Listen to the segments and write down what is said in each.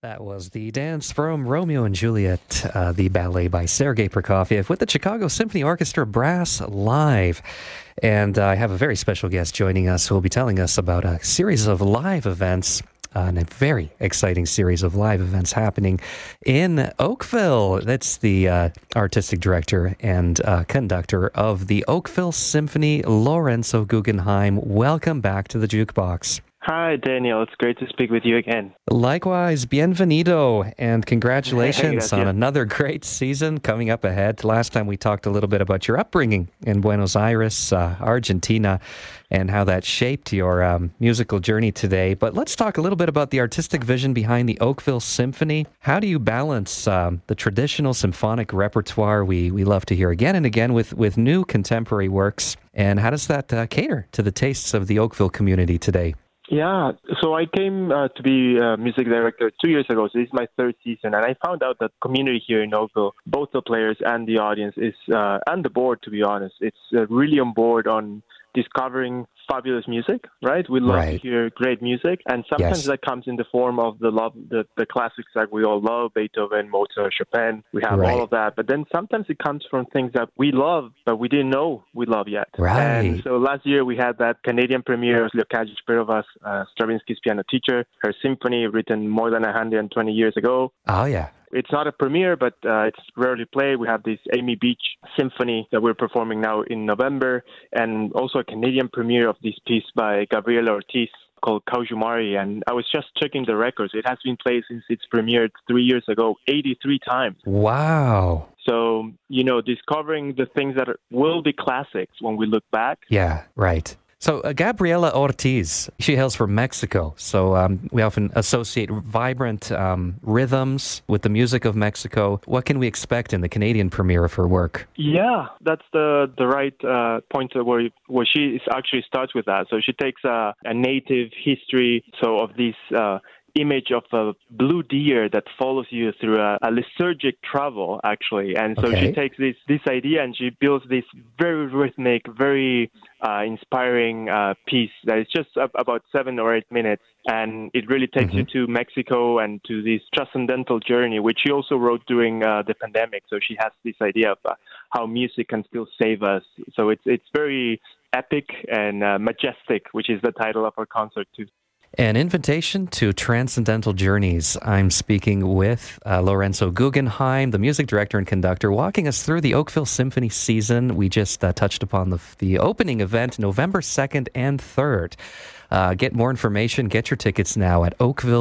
That was the dance from Romeo and Juliet, the ballet by Sergei Prokofiev with the Chicago Symphony Orchestra Brass Live. And I have a very special guest joining us who will be telling us about a series of live events, and a very exciting series of live events happening in Oakville. That's the artistic director and conductor of the Oakville Symphony, Lorenzo Guggenheim. Welcome back to the Jukebox. Hi, Daniel. It's great to speak with you again. Likewise, bienvenido, and congratulations on another great season coming up ahead. Last time we talked a little bit about your upbringing in Buenos Aires, Argentina, and how that shaped your musical journey today. But let's talk a little bit about the artistic vision behind the Oakville Symphony. How do you balance the traditional symphonic repertoire we love to hear again and again with new contemporary works? And how does that cater to the tastes of the Oakville community today? Yeah, so I came to be a music director 2 years ago, so this is my third season, and I found out that community here in Oakville, both the players and the audience, and the board, to be honest, it's really on board on discovering fabulous music, right? We love to hear great music, and sometimes that comes in the form of the classics that we all love, Beethoven, Mozart, Chopin. We have all of that, but then sometimes it comes from things that we love, but we didn't know we love yet. And so last year we had that Canadian premiere of Leokadie Spirova's Stravinsky's piano teacher, her symphony written more than 120 years ago. Oh, yeah. It's not a premiere, but it's rarely played. We have this Amy Beach symphony that we're performing now in November, and also a Canadian premiere of this piece by Gabriela Ortiz called Kaujumari. And I was just checking the records. It has been played since its premiered 3 years ago, 83 times. Wow. So, discovering the things that will be classics when we look back. Yeah, right. So Gabriela Ortiz, she hails from Mexico. So we often associate vibrant rhythms with the music of Mexico. What can we expect in the Canadian premiere of her work? Yeah, that's the right point where she actually starts with that. So she takes a native history, of this image of a blue deer that follows you through a liturgic travel, actually. And so she takes this idea and she builds this very rhythmic, very inspiring piece that is just about 7 or 8 minutes. And it really takes you to Mexico and to this transcendental journey, which she also wrote during the pandemic. So she has this idea of how music can still save us. So it's very epic and majestic, which is the title of our concert too. An invitation to transcendental journeys. I'm speaking with Lorenzo Guggenheim, the music director and conductor, walking us through the Oakville Symphony season. We just touched upon the opening event, November 2nd and 3rd. Get more information, get your tickets now at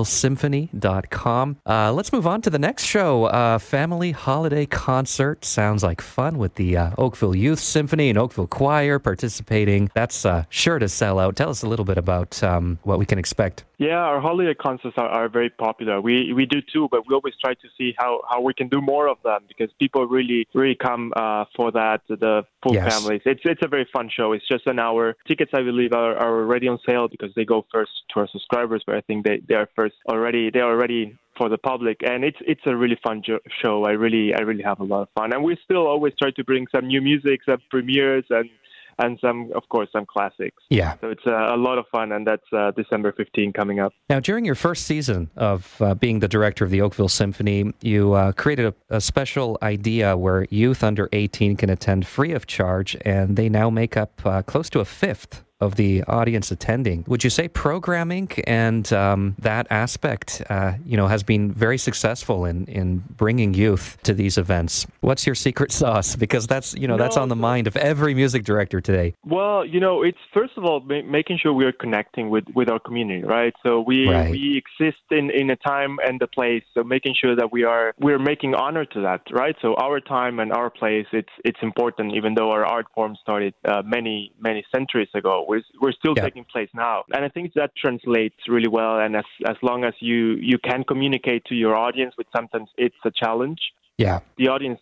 oakvillesymphony.com. Let's move on to the next show, Family Holiday Concert. Sounds like fun with the Oakville Youth Symphony and Oakville Choir participating. That's sure to sell out. Tell us a little bit about what we can expect. Yeah, our holiday concerts are very popular. We do too, but we always try to see how we can do more of them because people really come for that, the full families. It's a very fun show. It's just an hour. Tickets, I believe, are already on sale because they go first to our subscribers, but I think they are first already. They are already for the public, and it's a really fun show. I really have a lot of fun, and we still always try to bring some new music, some premieres, and some classics. Yeah. So it's a lot of fun, and that's December 15 coming up. Now, during your first season of being the director of the Oakville Symphony, you created a special idea where youth under 18 can attend free of charge, and they now make up close to a fifth of the audience attending. Would you say programming and that aspect, has been very successful in bringing youth to these events? What's your secret sauce? Because that's on the mind of every music director today. Well, it's first of all making sure we are connecting with our community, right? So we exist in a time and a place. So making sure that we're making honor to that, right? So our time and our place, it's important. Even though our art form started many centuries ago, we're still taking place now. And I think that translates really well. And as long as you can communicate to your audience, which sometimes it's a challenge, the audience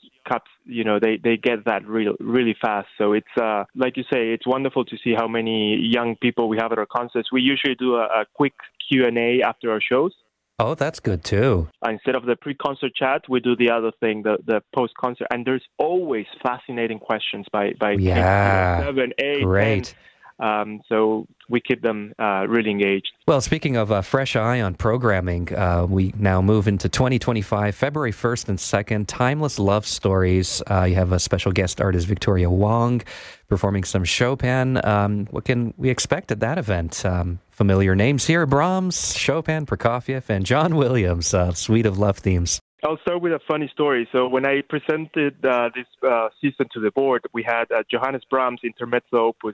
they get that really fast. So it's like you say, it's wonderful to see how many young people we have at our concerts. We usually do a quick Q&A after our shows. Oh, that's good too. Instead of the pre-concert chat, we do the other thing, the post-concert. And there's always fascinating questions by 6, 7, 8, great. 10. So we keep them really engaged. Well, speaking of fresh eye on programming, we now move into 2025, February 1st and 2nd, Timeless Love Stories. You have a special guest artist, Victoria Wong, performing some Chopin. What can we expect at that event? Familiar names here: Brahms, Chopin, Prokofiev, and John Williams, suite of love themes. I'll start with a funny story. So when I presented this season to the board, we had Johannes Brahms Intermezzo Opus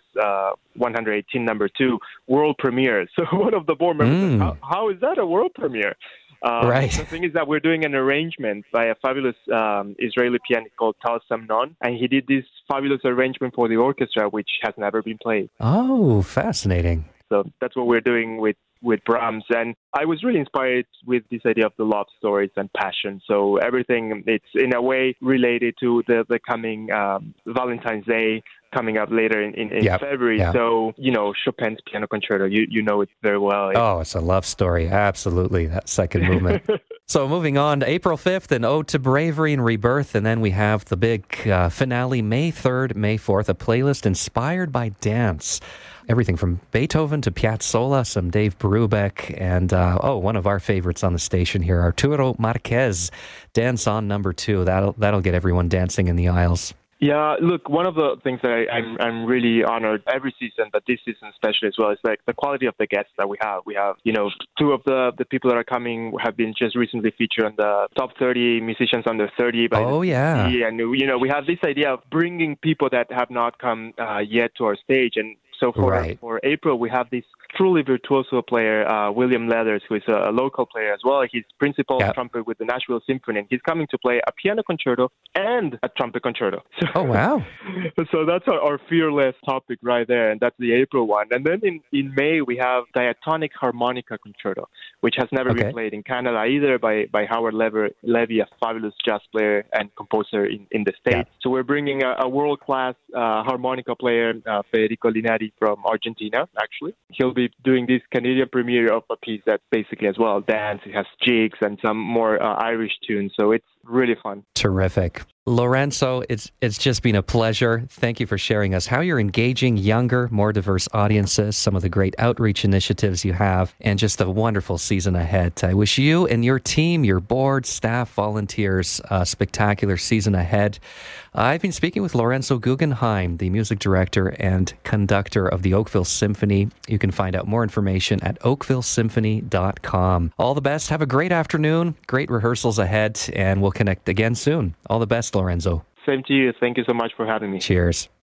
118 number 2 world premiere. So one of the board members said, how is that a world premiere? Right. The thing is that we're doing an arrangement by a fabulous Israeli pianist called Tal Samnon, and he did this fabulous arrangement for the orchestra, which has never been played. Oh, fascinating. So that's what we're doing with Brahms. And I was really inspired with this idea of the love stories and passion. So everything, it's in a way related to the coming Valentine's Day coming up later in February. Yeah. So, Chopin's Piano Concerto, you know it very well. Oh, it's a love story. Absolutely. That second movement. So moving on to April 5th, an Ode to Bravery and Rebirth. And then we have the big finale, May 3rd, May 4th, a playlist inspired by dance. Everything from Beethoven to Piazzolla, some Dave Brubeck, and one of our favorites on the station here, Arturo Marquez, Dance On number 2. That'll get everyone dancing in the aisles. Yeah, look, one of the things that I'm really honored every season, but this season especially as well, is like the quality of the guests that we have. We have, two of the people that are coming have been just recently featured on the top 30 musicians under 30. By and, we have this idea of bringing people that have not come yet to our stage. And so for April, we have this truly virtuoso player, William Leathers, who is a local player as well. He's principal trumpet with the Nashville Symphony, and he's coming to play a piano concerto and a trumpet concerto. Oh, wow. So that's our fearless topic right there, and that's the April one. And then in May, we have Diatonic Harmonica Concerto, which has never been played in Canada either by Howard Levy, a fabulous jazz player and composer in the States. Yeah. So we're bringing a world-class harmonica player, Federico Linari from Argentina, actually. He'll be doing this Canadian premiere of a piece that's basically as well dance. It has jigs and some more Irish tunes, so it's really fun. Terrific. Lorenzo, it's just been a pleasure. Thank you for sharing us how you're engaging younger, more diverse audiences, some of the great outreach initiatives you have, and just a wonderful season ahead. I wish you and your team, your board, staff, volunteers, a spectacular season ahead. I've been speaking with Lorenzo Guggenheim, the music director and conductor of the Oakville Symphony. You can find out more information at oakvillesymphony.com. All the best. Have a great afternoon, great rehearsals ahead, and we'll connect again soon. All the best, Lorenzo. Same to you. Thank you so much for having me. Cheers.